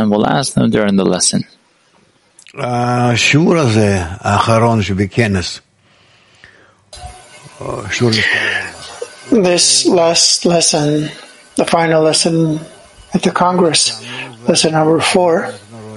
and we'll ask them during the lesson. השיעור הזה, האחרון שבכנס, this last lesson, the final lesson at the Congress, lesson number 4,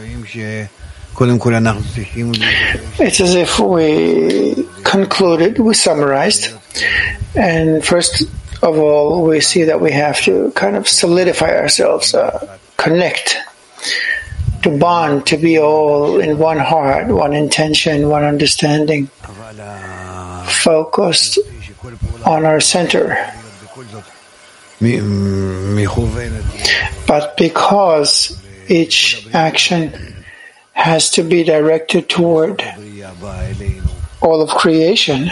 it's as if we concluded, we summarized, and first of all, we see that we have to kind of solidify ourselves, connect, to bond, to be all in one heart, one intention, one understanding, focused on our center. But because each action has to be directed toward all of creation,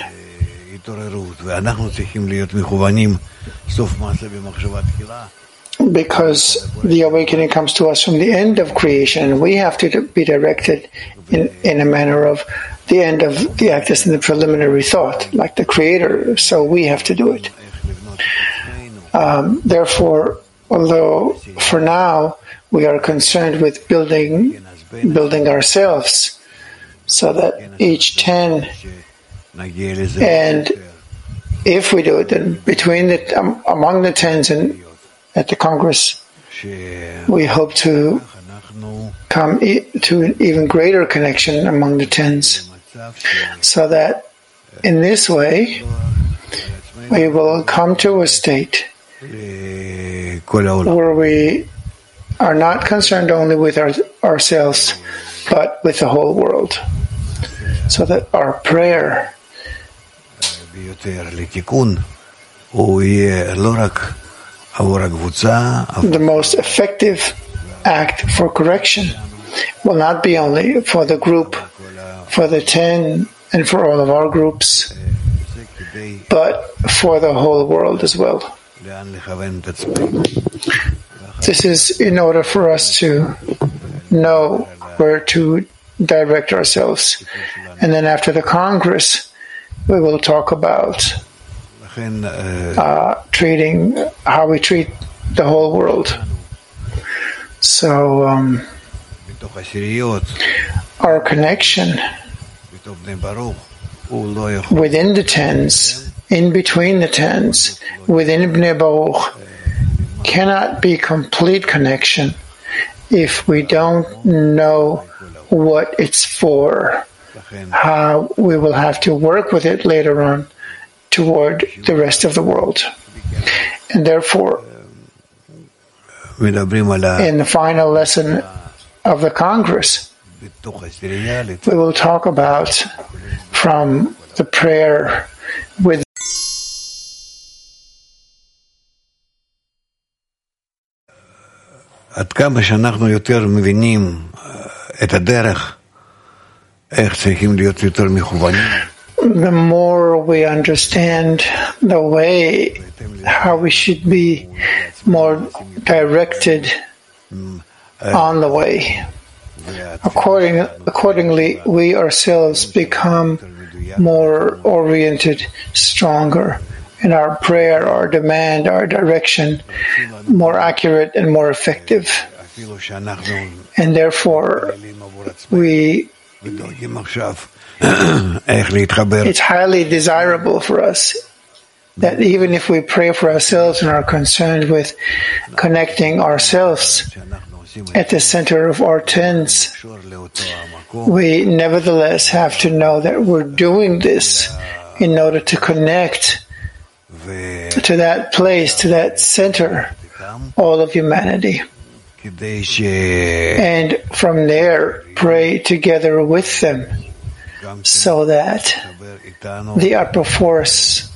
because the awakening comes to us from the end of creation, we have to be directed in a manner of the end of the act is in the preliminary thought, like the Creator, so we have to do it. Therefore, although for now we are concerned with building ourselves, so that each 10, and if we do it, then among the 10s and at the Congress, we hope to come to an even greater connection among the 10s, so that in this way we will come to a state where we are not concerned only with ourselves, but with the whole world, so that our prayer the most effective act for correction will not be only for the group, for the 10, and for all of our groups, but for the whole world as well. This is in order for us to know where to direct ourselves. And then after the Congress, we will talk about treating how we treat the whole world. So our connection within the 10s, in between the 10s, within Bnei Baruch, cannot be complete connection if we don't know what it's for, how we will have to work with it later on toward the rest of the world. And therefore, in the final lesson of the Congress, we will talk about from the prayer with עד כמה שאנחנו יותר מבינים את הדרך, איך צריכים להיות יותר מכוונים. The more we understand the way, how we should be more directed on the way. Accordingly, we ourselves become more oriented, stronger in our prayer, our demand, our direction, more accurate and more effective. And therefore, it's highly desirable for us that even if we pray for ourselves and are concerned with connecting ourselves at the center of our 10s, we nevertheless have to know that we're doing this in order to connect to that place, to that center, all of humanity. And from there, pray together with them, so that the upper force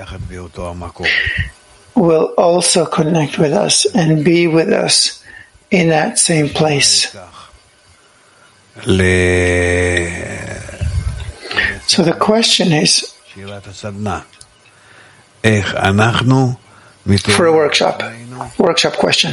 will also connect with us and be with us in that same place. So the question is, for a workshop question,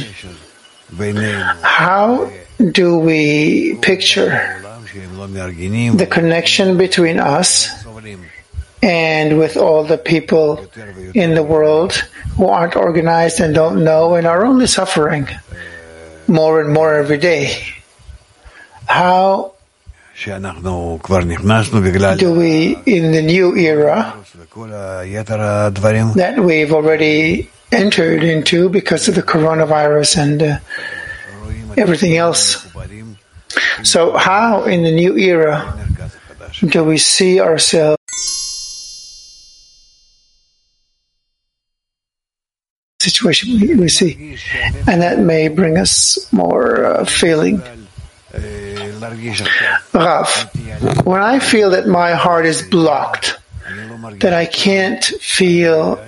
how do we picture the connection between us and with all the people in the world who aren't organized and don't know and are only suffering? more and more every day. How do we, in the new era that we've already entered into because of the coronavirus and everything else, so how in the new era do we see ourselves situation we see, and that may bring us more feeling. Rav, when I feel that my heart is blocked, that I can't feel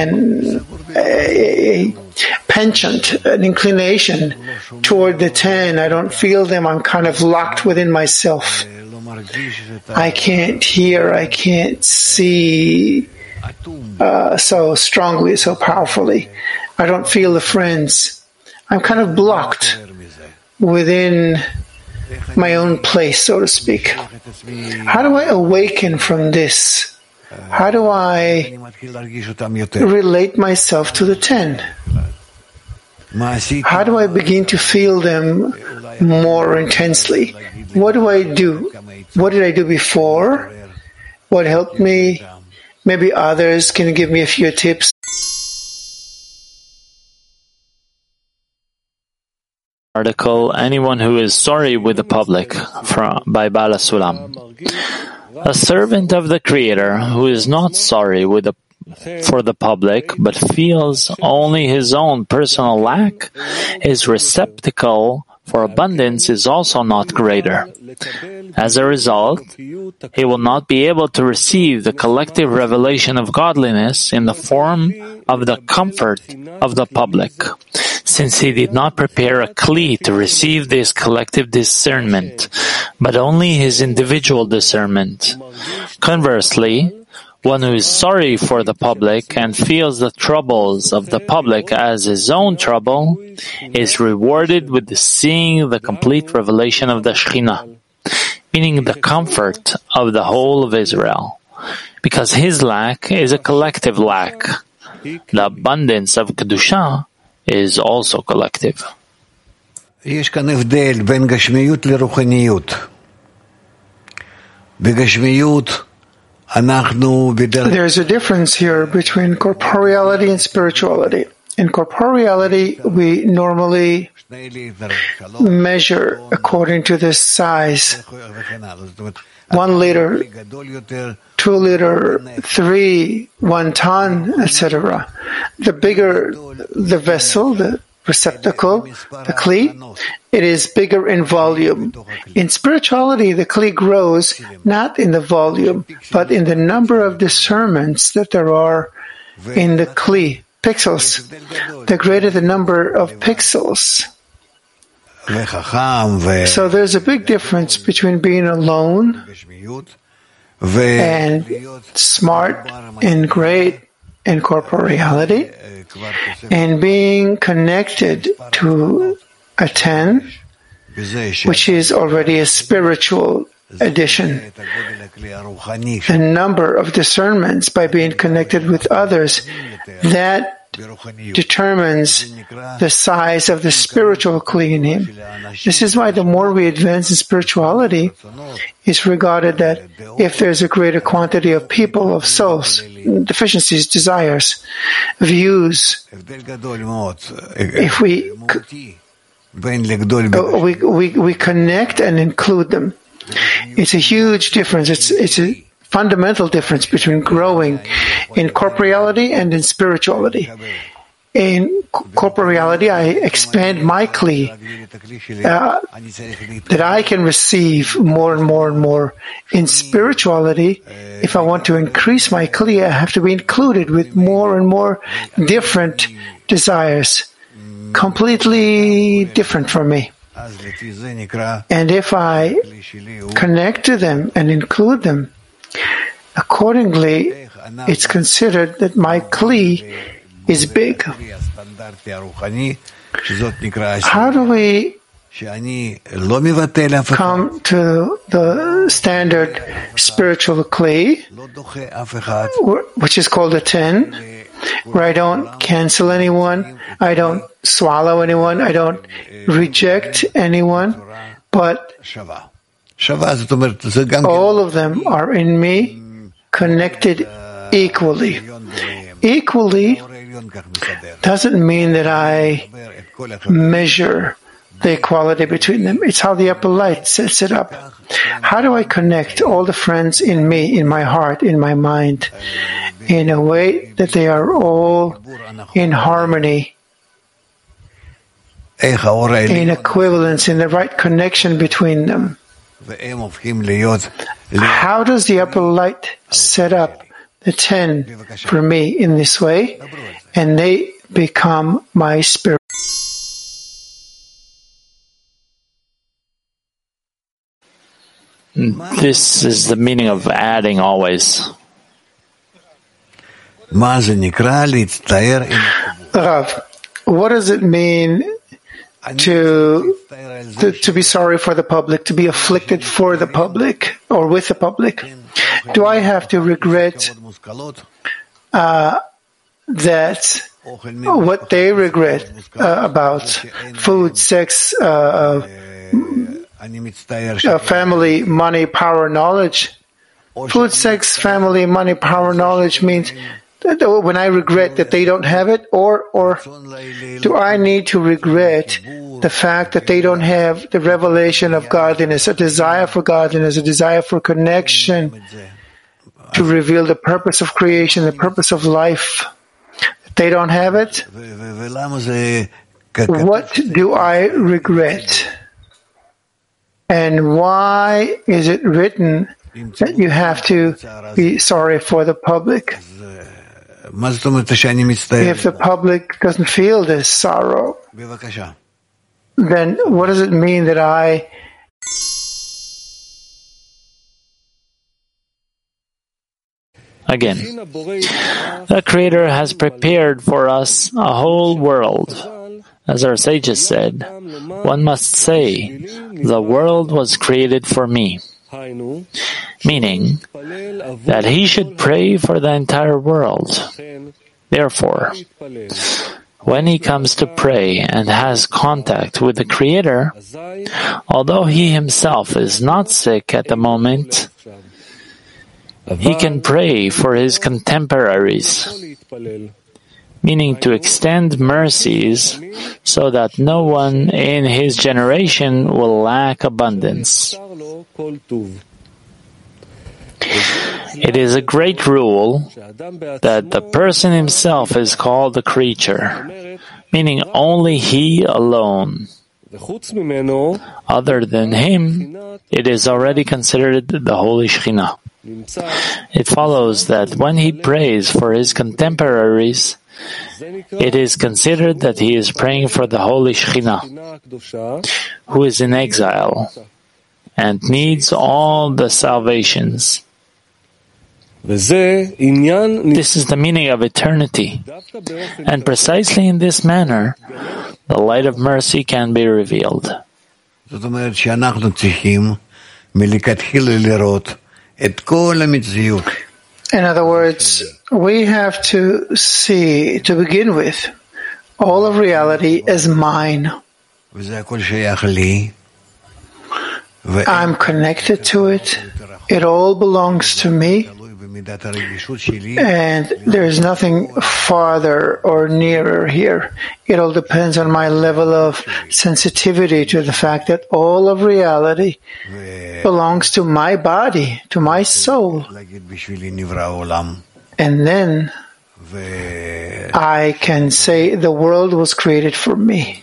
a penchant, an inclination toward the 10, I don't feel them, I'm kind of locked within myself. I can't hear, I can't see so strongly, so powerfully. I don't feel the friends. I'm kind of blocked within my own place, so to speak. How do I awaken from this? How do I relate myself to the 10? How do I begin to feel them more intensely? What do I do? What did I do before? What helped me? Maybe others can give me a few tips. Article, anyone who is sorry with the public, by Bala Sulam. A servant of the Creator who is not sorry for the public but feels only his own personal lack, his receptacle for abundance is also not greater. As a result, he will not be able to receive the collective revelation of godliness in the form of the comfort of the public, since he did not prepare a kli to receive this collective discernment, but only his individual discernment. Conversely, one who is sorry for the public and feels the troubles of the public as his own trouble is rewarded with seeing the complete revelation of the Shekhinah, meaning the comfort of the whole of Israel, because his lack is a collective lack. The abundance of Kedusha is also collective. יש כאן הבדל בין גשמיות לרוחניות. בגשמיות there's a difference here between corporeality and spirituality. In corporeality, we normally measure according to the size. 1 liter, 2 liter, 3, 1 ton, etc. The bigger the vessel, the receptacle, the kli, it is bigger in volume. In spirituality, the kli grows not in the volume, but in the number of discernments that there are in the kli, pixels. The greater the number of pixels. So there's a big difference between being alone and smart and great in corporeality, and being connected to a 10, which is already a spiritual addition. The number of discernments by being connected with others, that determines the size of the spiritual kli in him. This is why the more we advance in spirituality, it's regarded that if there's a greater quantity of people, of souls, deficiencies, desires, views, if we connect and include them, it's a huge difference. It's a fundamental difference between growing in corporeality and in spirituality. In corporeality, I expand my kli, that I can receive more and more and more. In spirituality, if I want to increase my kli, I have to be included with more and more different desires, completely different from me. And if I connect to them and include them, accordingly, it's considered that my kli is big. How do we come to the standard spiritual kli, which is called a 10, where I don't cancel anyone, I don't swallow anyone, I don't reject anyone, but all of them are in me, connected equally. Equally doesn't mean that I measure the equality between them. It's how the upper light sets it up. How do I connect all the friends in me, in my heart, in my mind, in a way that they are all in harmony, in equivalence, in the right connection between them? How does the upper light set up the 10 for me in this way, and they become my spirit? This is the meaning of adding always. Rav, what does it mean to be sorry for the public, to be afflicted for the public or with the public? Do I have to regret that what they regret about food, sex, family, money, power, knowledge? Food, sex, family, money, power, knowledge means that when I regret that they don't have it, or do I need to regret the fact that they don't have the revelation of godliness, a desire for godliness, a desire for connection, to reveal the purpose of creation, the purpose of life? They don't have it? What do I regret? And why is it written that you have to be sorry for the public? If the public doesn't feel this sorrow, then what does it mean that I... Again, the Creator has prepared for us a whole world. As our sages said, one must say, the world was created for me. Meaning that he should pray for the entire world. Therefore, when he comes to pray and has contact with the Creator, although he himself is not sick at the moment, he can pray for his contemporaries, meaning to extend mercies so that no one in his generation will lack abundance. It is a great rule that the person himself is called a creature, meaning only he alone. Other than him, it is already considered the Holy Shekhinah. It follows that when he prays for his contemporaries, it is considered that he is praying for the Holy Shekhinah, who is in exile and needs all the salvations. This is the meaning of eternity, and precisely in this manner, the light of mercy can be revealed. In other words, we have to see, to begin with, all of reality as mine. I'm connected to it. It all belongs to me. And there is nothing farther or nearer here. It all depends on my level of sensitivity to the fact that all of reality belongs to my body, to my soul. And then I can say the world was created for me.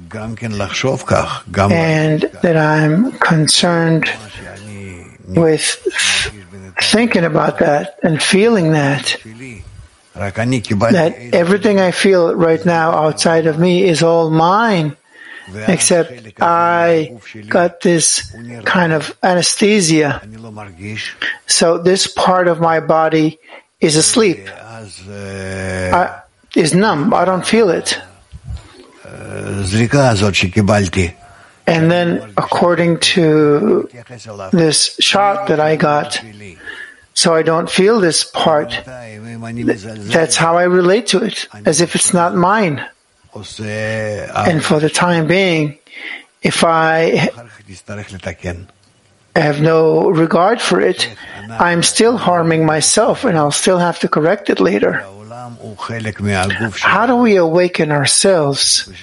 And that I'm concerned with thinking about that and feeling that everything I feel right now outside of me is all mine, except I got this kind of anesthesia. So this part of my body is asleep, is numb. I don't feel it. And then, according to this shot that I got, so I don't feel this part. That's how I relate to it, as if it's not mine. And for the time being, if I have no regard for it, I'm still harming myself, and I'll still have to correct it later. How do we awaken ourselves so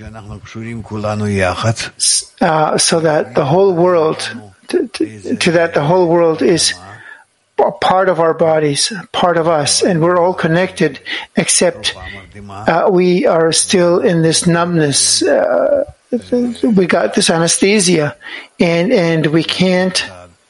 that the whole world, to that the whole world is a part of our bodies, part of us, and we're all connected, except we are still in this numbness. We got this anesthesia, and we can't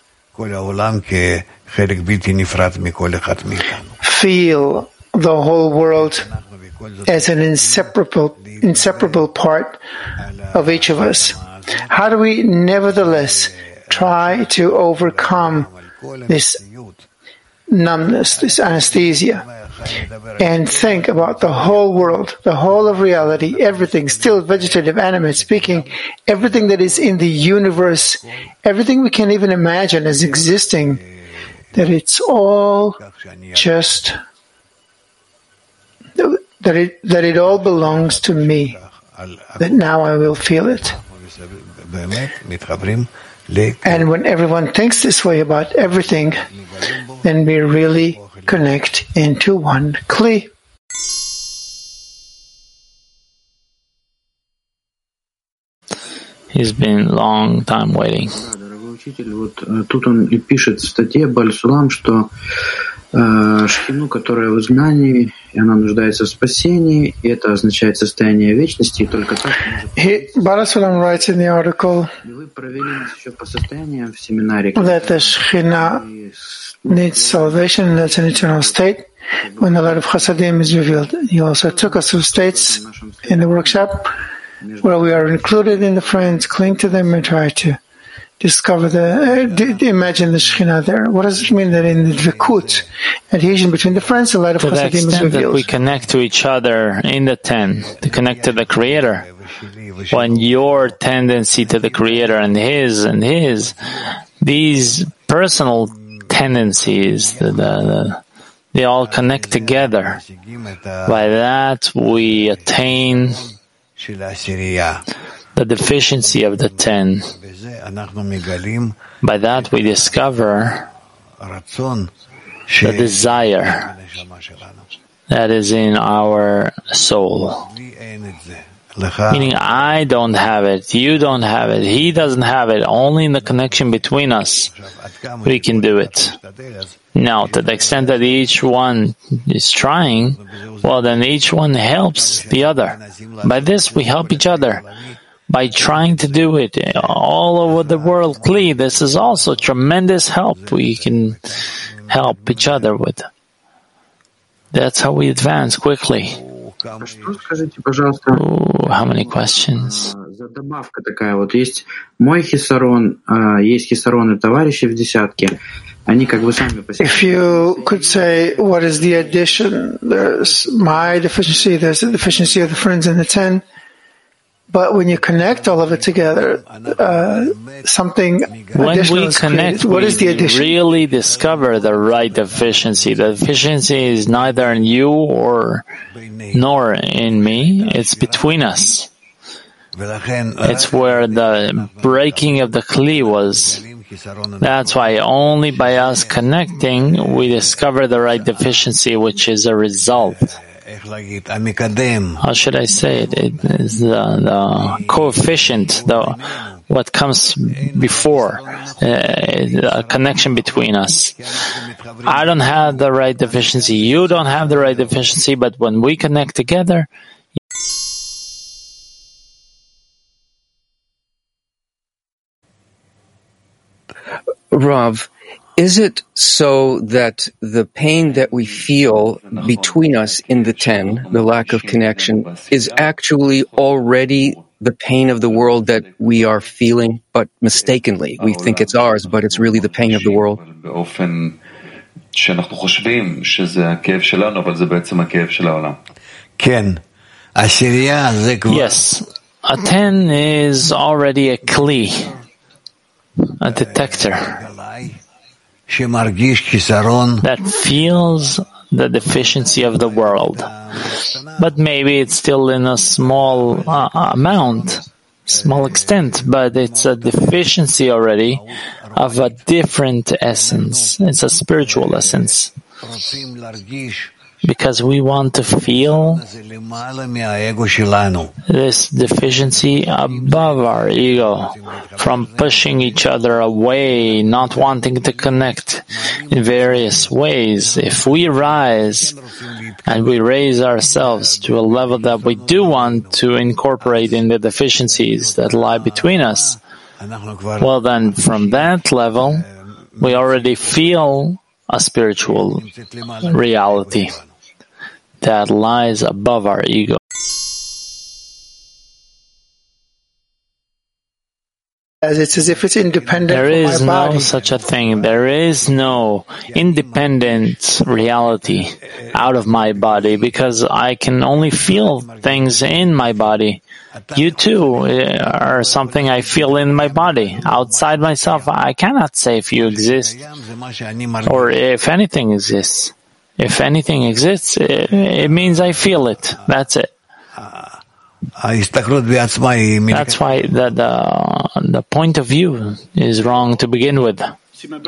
feel the whole world as an inseparable part of each of us. How do we nevertheless try to overcome this numbness, this anesthesia, and think about the whole world, the whole of reality, everything, still vegetative, animate, speaking, everything that is in the universe, everything we can even imagine as existing, that it's all just, that it all belongs to me, that now I will feel it. And when everyone thinks this way about everything, then we really connect into one Kli. He's been a long time waiting. Тут он и пишет в статье Бааль Сулам, что Шхину, которая в изгнании, и она нуждается в спасении, и это означает состояние вечности, и только так Baalal Sulam writes in the article that the Shekhinah needs salvation, and that's an eternal state when the light of Chasadim is revealed. He also took us through states in the workshop where we are included in the friends, cling to them, and try to discover imagine the Shekhinah there. What does it mean that in the Dvikut, adhesion between the friends, the light of Chasadim is revealed? That we connect to each other in the ten, to connect to the Creator. When your tendency to the Creator and his, these personal tendencies, they all connect together. By that we attain the deficiency of the 10. By that we discover the desire that is in our soul. Meaning I don't have it, you don't have it, he doesn't have it, only in the connection between us we can do it. Now, to the extent that each one is trying, well then each one helps the other. By this we help each other. By trying to do it all over the world, Kli, this is also tremendous help we can help each other with. That's how we advance quickly. How many questions? Добавка такая вот есть. Мой хисарон, есть хисароны товарищей в десятке. Они как бы сами по себе. If you could say, what is the addition? There's my deficiency, there's the deficiency of the friends in the 10. But when you connect all of it together, something when additional we is connect, created. What is the addition? We really discover the right deficiency. The deficiency is neither in you nor in me. It's between us. It's where the breaking of the Kli was. That's why only by us connecting, we discover the right deficiency, which is a result. How should I say it? It is the coefficient, what comes before, a connection between us. I don't have the right deficiency, you don't have the right deficiency, but when we connect together, Rav, is it so that the pain that we feel between us in the 10, the lack of connection, is actually already the pain of the world that we are feeling, but mistakenly? We think it's ours, but it's really the pain of the world. Yes, a 10 is already a Kli, a detector. that feels the deficiency of the world. But maybe it's still in a small amount, small extent, but it's a deficiency already of a different essence. It's a spiritual essence. Because we want to feel this deficiency above our ego, from pushing each other away, not wanting to connect in various ways. If we rise and we raise ourselves to a level that we do want to incorporate in the deficiencies that lie between us, well then from that level we already feel a spiritual reality that lies above our ego. It's as if it's independent There from is my body. no such a thing. There is no independent reality out of my body, because I can only feel things in my body. You too are something I feel in my body. Outside myself, I cannot say if you exist or if anything exists. If anything exists, it means I feel it. That's it. That's why the point of view is wrong to begin with. But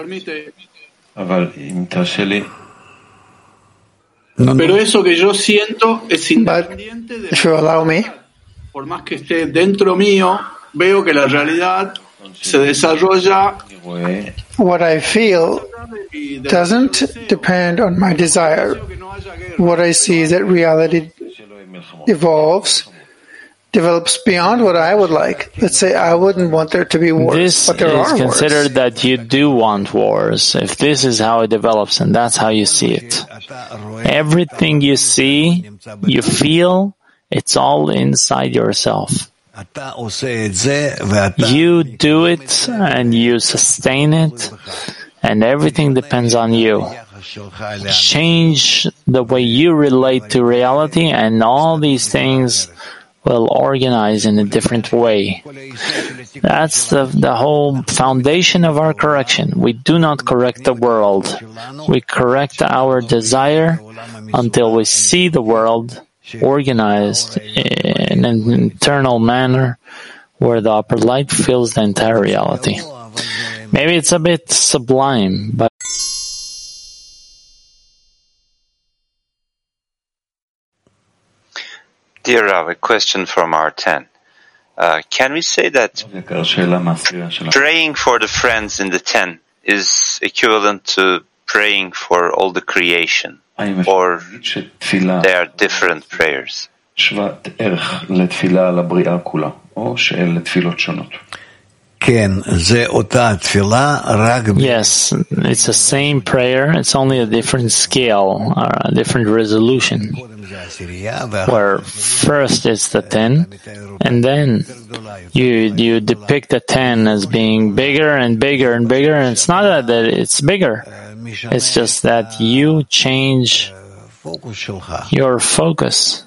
if you allow me, por más que esté dentro mío, veo que la realidad se desarrolla. what I feel doesn't depend on my desire. What I see is that reality develops beyond what I would like. Let's say I wouldn't want there to be wars, This but there is are considered wars. that you do want wars, if this is how it develops and that's how you see it. Everything you see, you feel, it's all inside yourself. You do it and you sustain it, and everything depends on you. Change the way you relate to reality, and all these things will organize in a different way. That's the whole foundation of our correction. We do not correct the world. We correct our desire until we see the world organized in an internal manner where the upper light fills the entire reality. Maybe it's a bit sublime, but Dear Rav, a question from R10. Can we say that praying for the friends in the 10 is equivalent to praying for all the creation, or they are different prayers? yes, it's the same prayer. It's only a different scale, a different resolution. Where first it's the 10, and then you depict the 10 as being bigger and bigger and bigger, and it's not that it's bigger. It's just that you change your focus.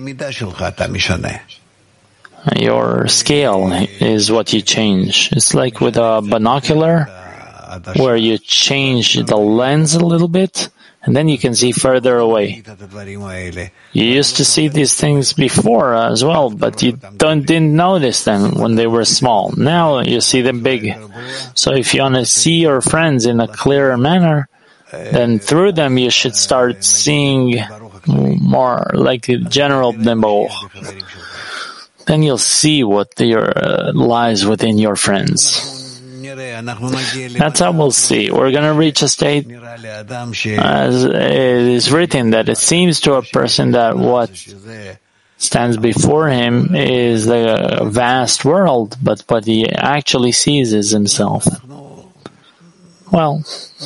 Your scale is what you change. It's like with a binocular, where you change the lens a little bit, and then you can see further away. You used to see these things before as well, but you didn't notice them when they were small. Now you see them big. So if you want to see your friends in a clearer manner, then through them you should start seeing more like the general Bnei Baruch. Then you'll see what lies within your friends. That's how we'll see. We're going to reach a state, as it is written, that it seems to a person that what stands before him is the vast world, but what he actually sees is himself. Well,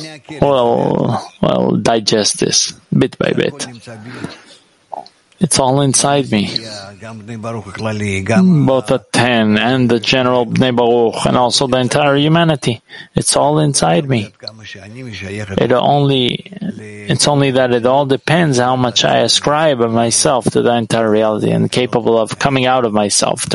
digest this bit by bit. It's all inside me. Both the 10 and the general Bnei Baruch, and also the entire humanity. It's all inside me. It's only that it all depends how much I ascribe of myself to the entire reality and capable of coming out of myself.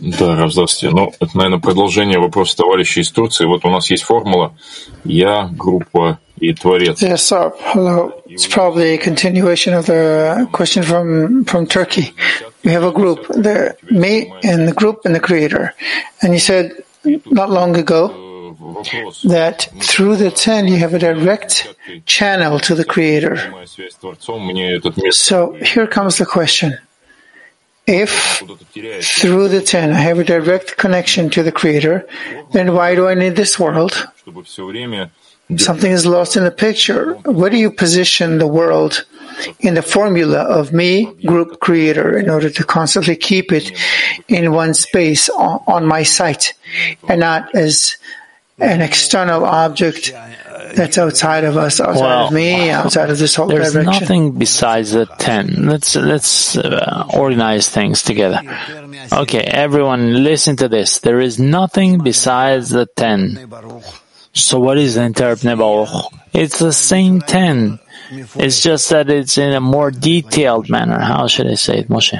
Да, здравствуйте. Ну, это, наверное, продолжение вопроса товарища из Турции. Вот у нас есть формула «Я», группа и Творец. Yes, sir. Hello. It's probably a continuation of the question from Turkey. We have a group, the me and the group and the creator. And you said not long ago that through the 10 you have a direct channel to the creator. So here comes the question. If through the 10 I have a direct connection to the creator, then why do I need this world? Something is lost in the picture. Where do you position the world in the formula of me, group, creator, in order to constantly keep it in one space on my sight and not as an external object that's outside of us, outside of me, outside of this whole there's direction? Nothing besides the 10. Let's organize things together. Okay, everyone listen to this. There is nothing besides the 10. So what is the entire Bnei Baruch? It's the same 10. It's just that it's in a more detailed manner. How should I say it, Moshe?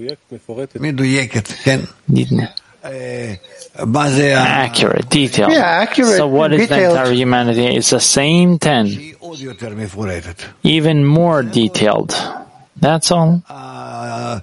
Accurate, detailed. Yeah, accurate. So what is detailed. the entire humanity? It's the same 10. Even more detailed. That's all. All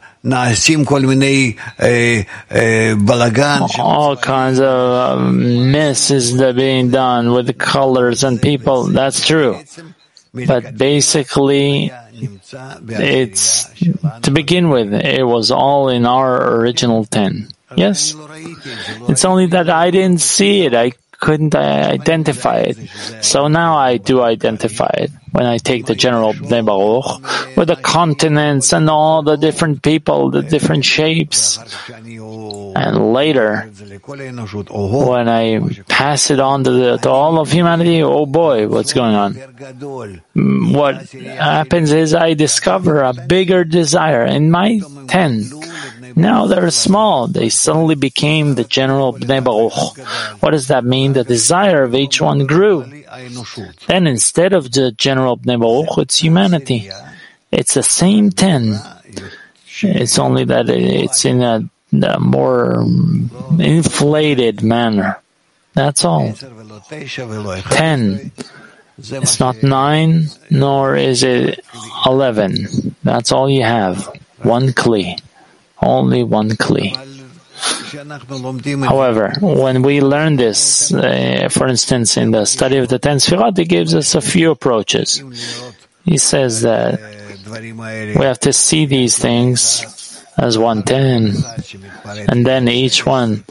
kinds of messes that are being done with the colors and people. That's true. But basically, it's, to begin with, it was all in our original 10. Yes? It's only that I didn't see it. I couldn't identify it. So now I do identify it. When I take the general Bnei Baruch, with the continents and all the different people, the different shapes. And later, when I pass it on to all of humanity, oh boy, what's going on? What happens is I discover a bigger desire in my 10. Now they're small. They suddenly became the general Bnei Baruch. What does that mean? The desire of each one grew. Then instead of the general Bnei Baruch, it's humanity. It's the same 10. It's only that it's in a more inflated manner. That's all. 10. It's not 9, nor is it 11. That's all you have. One kli. Only one kli. However, when we learn this, for instance, in the study of the 10 Sfirot, it gives us a few approaches. He says that we have to see these things as 110, and then each one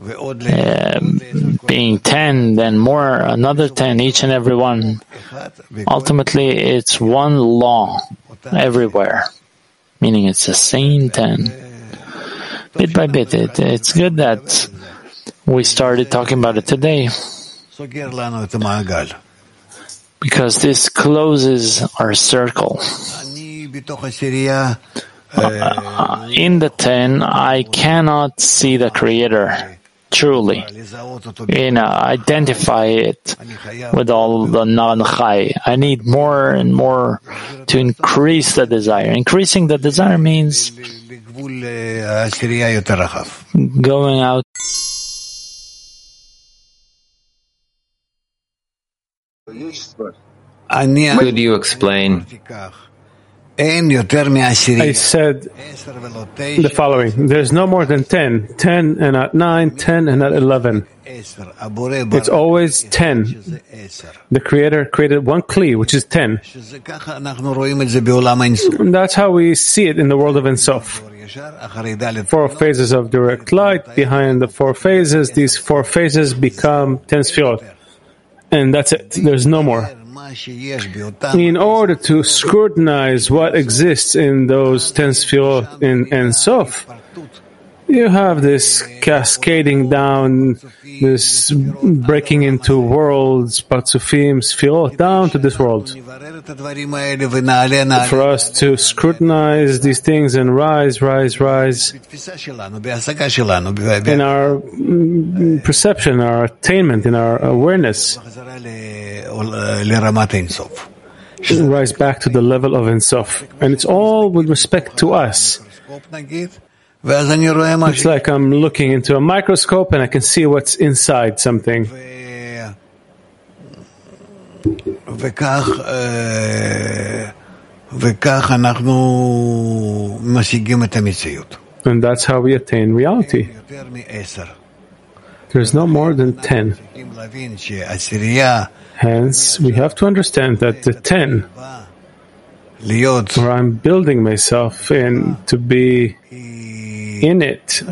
being 10, then more, another 10, each and every one. Ultimately, it's one law everywhere, meaning it's the same 10. Bit by bit, it's good that we started talking about it today, because this closes our circle. In the 10, I cannot see the Creator truly, identify it with all the non-chai. I need more and more to increase the desire. Increasing the desire means going out. Could you explain? I said the following. There's no more than 10. 10 and not 9, 10 and not 11. It's always 10. The Creator created one kli, which is 10. And that's how we see it in the world of Ein Sof. 4 phases of direct light. Behind the 4 phases, these 4 phases become 10 Sfirot. And that's it. There's no more. In order to scrutinize what exists in those 10 Sfirot in Ein Sof, you have this cascading down, this breaking into worlds, Parzufim, Sfirot, down to this world. For us to scrutinize these things and rise in our perception, our attainment, in our awareness, rise back to the level of Ein Sof. And it's all with respect to us. It's like I'm looking into a microscope and I can see what's inside something. And that's how we attain reality. There's no more than 10. Hence, we have to understand that the 10, where I'm building myself in to be in it,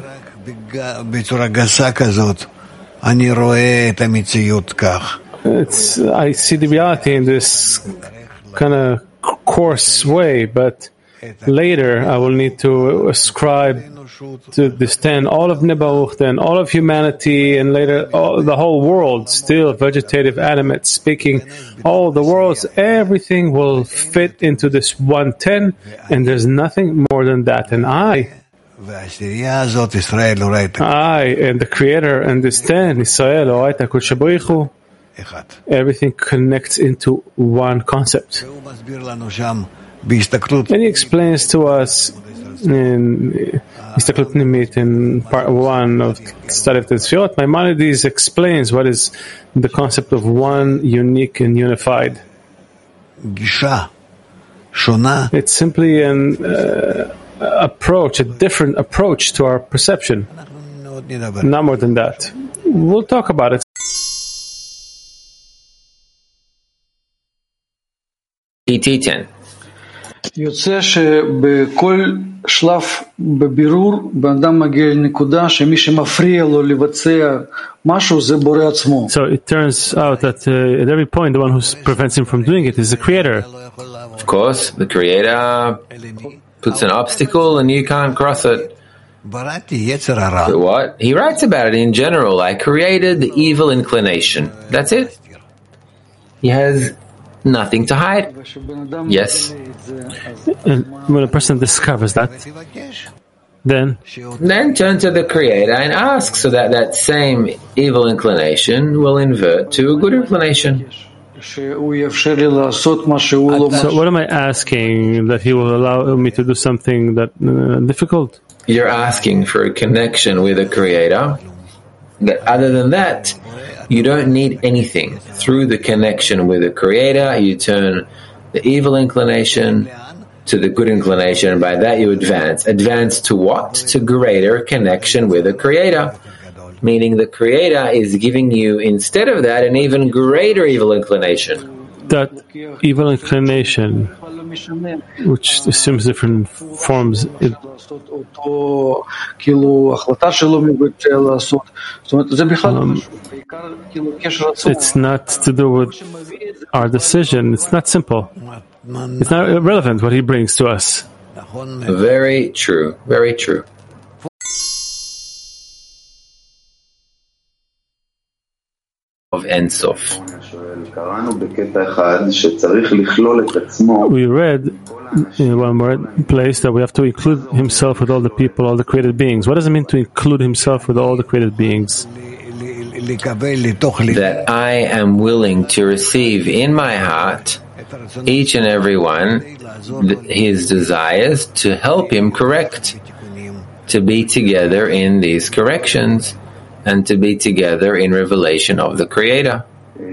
I see the reality in this kind of coarse way, but later I will need to ascribe to this 10 all of Bnei Baruch, then all of humanity, and later the whole world, still vegetative, animate, speaking, all the worlds, everything will fit into this 110, and there's nothing more than that. And I and the Creator and this 10, Israel, Oraita Kodesh Baruch Hu, everything connects into one concept. And he explains to us in Histaklut Nimit in part 1 of Study of the Sfirot, Maimonides explains what is the concept of one, unique and unified. It's simply an approach, a different approach to our perception. Not more than that. We'll talk about it. PT10. יוצא שבכל שלב בבירור בן אדם מגיע לנקודה שמי שמפריע לו לבצע משהו זה בורא עצמו. So it turns out that at every point the one who prevents him from doing it is the Creator. Of course, the Creator puts an obstacle and you can't cross it. But what? He writes about it in general. I created the evil inclination. That's it. He has nothing to hide. Yes. And when a person discovers that, then turn to the Creator and ask so that that same evil inclination will invert to a good inclination. So what am I asking? That he will allow me to do something that difficult? You're asking for a connection with a Creator. Other than that, you don't need anything. Through the connection with the Creator, you turn the evil inclination to the good inclination, and by that you advance. Advance to what? To greater connection with the Creator. Meaning the Creator is giving you, instead of that, an even greater evil inclination. That evil inclination, which assumes different forms, it's not to do with our decision. It's not simple. It's not irrelevant what he brings to us. Very true. Very true. Of Ein Sof. We read in one more place that we have to include himself with all the people, all the created beings. What does it mean to include himself with all the created beings? That I am willing to receive in my heart each and every one his desires to help him correct, to be together in these corrections, and to be together in revelation of the Creator.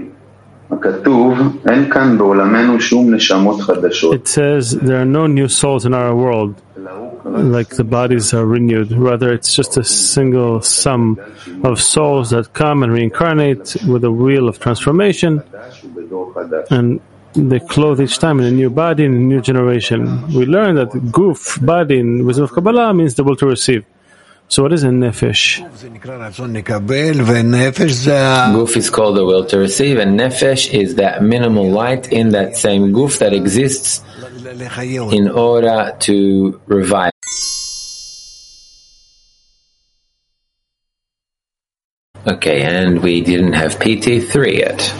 It says there are no new souls in our world, like the bodies are renewed. Rather, it's just a single sum of souls that come and reincarnate with a wheel of transformation, and they clothe each time in a new body, in a new generation. We learn that guf, body, in wisdom of Kabbalah means the will to receive. So what is a nefesh? Guf is called the will to receive, and nefesh is that minimal light in that same guf that exists in order to revive. Okay, and we didn't have PT3 yet.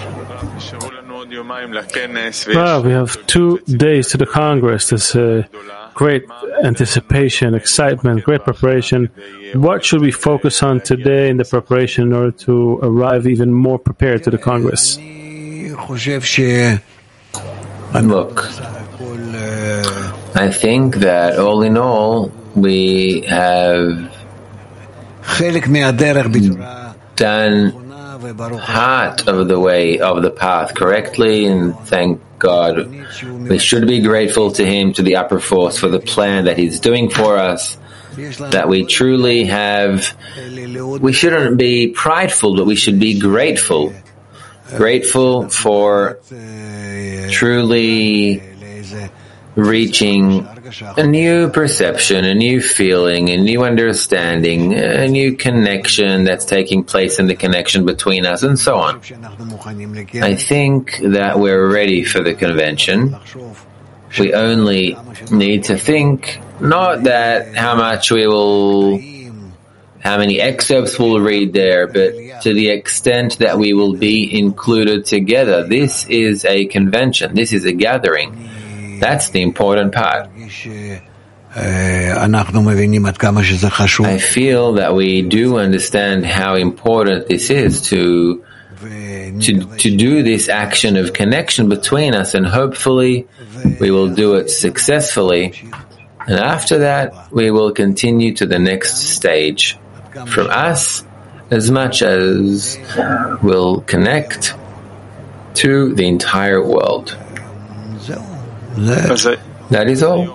Well, we have 2 days to the Congress. There's great anticipation, excitement, great preparation. What should we focus on today in the preparation in order to arrive even more prepared to the Congress? Look, I think that all in all, we have done part of the way of the path correctly, and thank God. We should be grateful to Him, to the upper force, for the plan that He's doing for us, that we truly have. We shouldn't be prideful, but we should be grateful. Grateful for truly reaching a new perception, a new feeling, a new understanding, a new connection that's taking place in the connection between us, and so on. I think that we're ready for the convention. We only need to think, not that how many excerpts we'll read there, but to the extent that we will be included together. This is a convention. This is a gathering. That's the important part. I feel that we do understand how important this is to do this action of connection between us, and hopefully we will do it successfully. And after that, we will continue to the next stage. From us, as much as will connect to the entire world. That is all.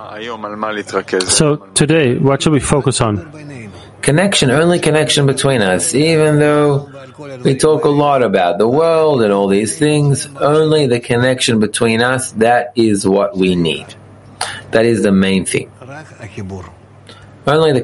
So today, what should we focus on? Connection, only connection between us. Even though we talk a lot about the world and all these things, only the connection between us, that is what we need. That is the main thing. Only the